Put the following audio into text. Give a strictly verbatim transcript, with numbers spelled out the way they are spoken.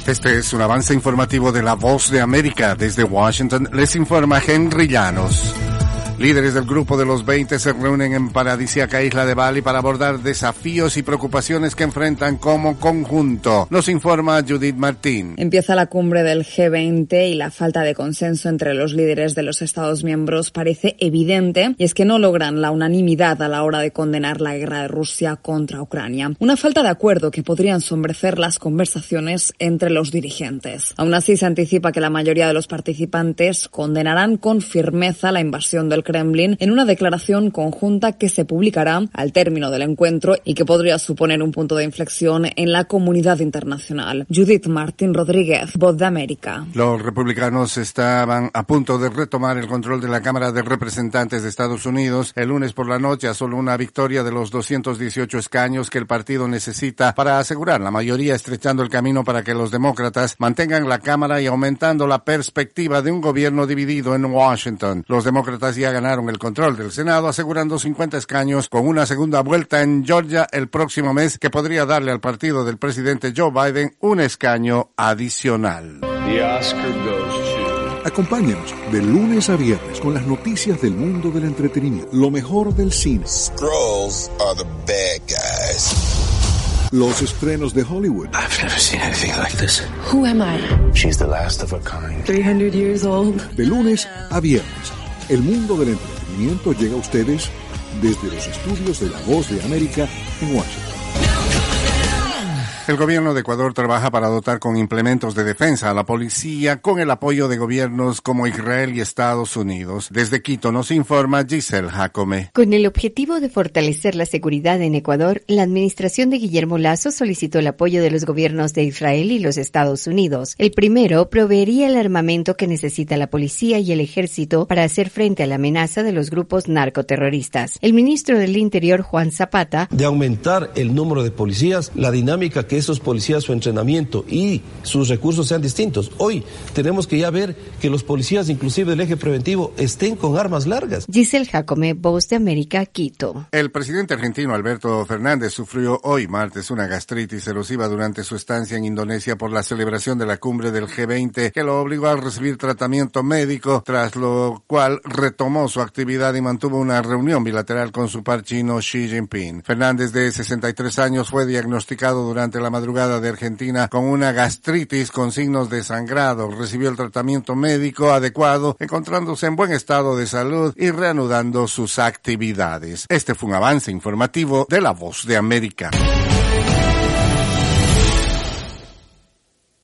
Este es un avance informativo de La Voz de América. Desde Washington les informa Henry Llanos. Líderes del Grupo de los veinte se reúnen en paradisíaca isla de Bali para abordar desafíos y preocupaciones que enfrentan como conjunto. Nos informa Judith Martín. Empieza la cumbre del G veinte y la falta de consenso entre los líderes de los Estados miembros parece evidente, y es que no logran la unanimidad a la hora de condenar la guerra de Rusia contra Ucrania. Una falta de acuerdo que podría ensombrecer las conversaciones entre los dirigentes. Aún así, se anticipa que la mayoría de los participantes condenarán con firmeza la invasión del Kremlin en una declaración conjunta que se publicará al término del encuentro y que podría suponer un punto de inflexión en la comunidad internacional. Judith Martín Rodríguez, Voz de América. Los republicanos estaban a punto de retomar el control de la Cámara de Representantes de Estados Unidos el lunes por la noche, a solo una victoria de los doscientos dieciocho escaños que el partido necesita para asegurar la mayoría, estrechando el camino para que los demócratas mantengan la Cámara y aumentando la perspectiva de un gobierno dividido en Washington. Los demócratas ya ganaron el control del Senado, asegurando cincuenta escaños con una segunda vuelta en Georgia el próximo mes, que podría darle al partido del presidente Joe Biden un escaño adicional. The Oscar goes to... Acompáñanos de lunes a viernes con las noticias del mundo del entretenimiento, lo mejor del cine. Skrulls are the bad guys. Los estrenos de Hollywood. I've never seen anything like this. Who am I? She's the last of her kind. three hundred years old. De lunes a viernes, el mundo del entretenimiento llega a ustedes desde los estudios de La Voz de América en Washington. El gobierno de Ecuador trabaja para dotar con implementos de defensa a la policía con el apoyo de gobiernos como Israel y Estados Unidos. Desde Quito nos informa Giselle Jacome. Con el objetivo de fortalecer la seguridad en Ecuador, la administración de Guillermo Lasso solicitó el apoyo de los gobiernos de Israel y los Estados Unidos. El primero proveería el armamento que necesita la policía y el ejército para hacer frente a la amenaza de los grupos narcoterroristas. El ministro del Interior, Juan Zapata, de aumentar el número de policías, la dinámica que esos policías, su entrenamiento y sus recursos sean distintos. Hoy tenemos que ya ver que los policías, inclusive del eje preventivo, estén con armas largas. Giselle Jacome, Voz de América, Quito. El presidente argentino Alberto Fernández sufrió hoy martes una gastritis erosiva durante su estancia en Indonesia por la celebración de la cumbre del G veinte, que lo obligó a recibir tratamiento médico, tras lo cual retomó su actividad y mantuvo una reunión bilateral con su par chino Xi Jinping. Fernández, de sesenta y tres años, fue diagnosticado durante la madrugada de Argentina con una gastritis con signos de sangrado. Recibió el tratamiento médico adecuado, encontrándose en buen estado de salud y reanudando sus actividades. Este fue un avance informativo de La Voz de América.